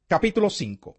Capítulo 5.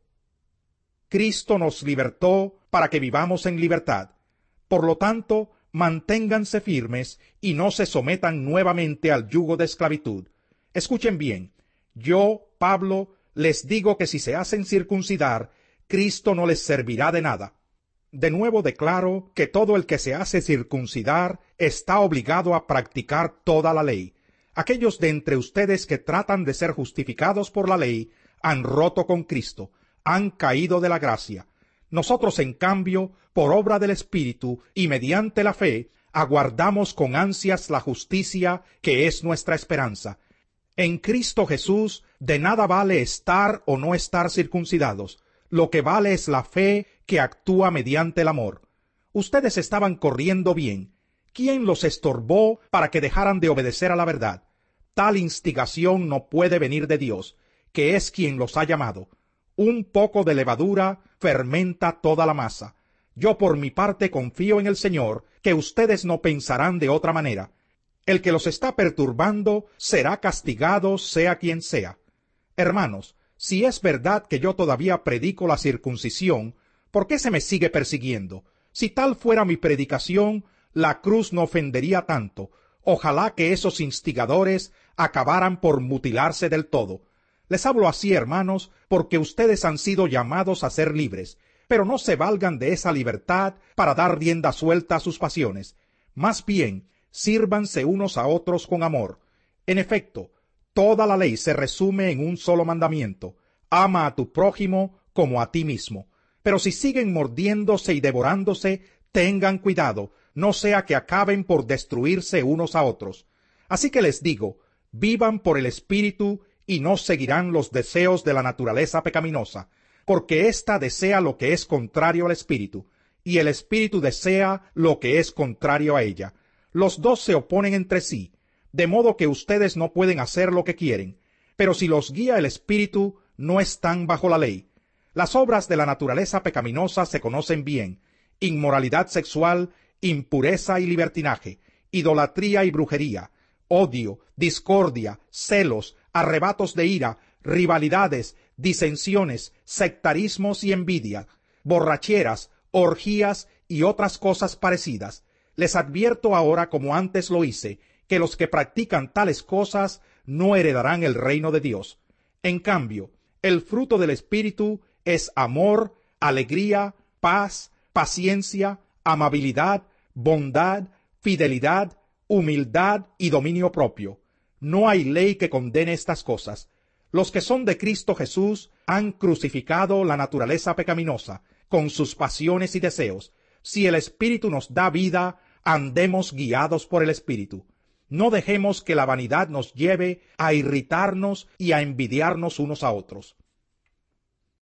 Cristo nos libertó para que vivamos en libertad. Por lo tanto, manténganse firmes y no se sometan nuevamente al yugo de esclavitud. Escuchen bien, yo, Pablo, les digo que si se hacen circuncidar, Cristo no les servirá de nada. De nuevo declaro que todo el que se hace circuncidar está obligado a practicar toda la ley. Aquellos de entre ustedes que tratan de ser justificados por la ley han roto con Cristo, han caído de la gracia. Nosotros, en cambio, por obra del Espíritu y mediante la fe, aguardamos con ansias la justicia que es nuestra esperanza. En Cristo Jesús de nada vale estar o no estar circuncidados. Lo que vale es la fe que actúa mediante el amor. Ustedes estaban corriendo bien. ¿Quién los estorbó para que dejaran de obedecer a la verdad? Tal instigación no puede venir de Dios, que es quien los ha llamado. Un poco de levadura fermenta toda la masa. Yo por mi parte confío en el Señor, que ustedes no pensarán de otra manera. El que los está perturbando será castigado, sea quien sea. Hermanos, si es verdad que yo todavía predico la circuncisión, ¿por qué se me sigue persiguiendo? Si tal fuera mi predicación, la cruz no ofendería tanto. Ojalá que esos instigadores acabaran por mutilarse del todo. Les hablo así, hermanos, porque ustedes han sido llamados a ser libres, pero no se valgan de esa libertad para dar rienda suelta a sus pasiones. Más bien, sírvanse unos a otros con amor. En efecto, toda la ley se resume en un solo mandamiento: ama a tu prójimo como a ti mismo. Pero si siguen mordiéndose y devorándose, tengan cuidado, no sea que acaben por destruirse unos a otros. Así que les digo, vivan por el Espíritu y no seguirán los deseos de la naturaleza pecaminosa, porque ésta desea lo que es contrario al Espíritu, y el Espíritu desea lo que es contrario a ella. Los dos se oponen entre sí, de modo que ustedes no pueden hacer lo que quieren. Pero si los guía el Espíritu, no están bajo la ley. Las obras de la naturaleza pecaminosa se conocen bien: inmoralidad sexual, impureza y libertinaje, idolatría y brujería, odio, discordia, celos, arrebatos de ira, rivalidades, disensiones, sectarismos y envidia, borracheras, orgías y otras cosas parecidas. Les advierto ahora, como antes lo hice, que los que practican tales cosas no heredarán el reino de Dios. En cambio, el fruto del Espíritu es amor, alegría, paz, paciencia, amabilidad, bondad, fidelidad, humildad y dominio propio. No hay ley que condene estas cosas. Los que son de Cristo Jesús han crucificado la naturaleza pecaminosa con sus pasiones y deseos. Si el Espíritu nos da vida, andemos guiados por el Espíritu. No dejemos que la vanidad nos lleve a irritarnos y a envidiarnos unos a otros.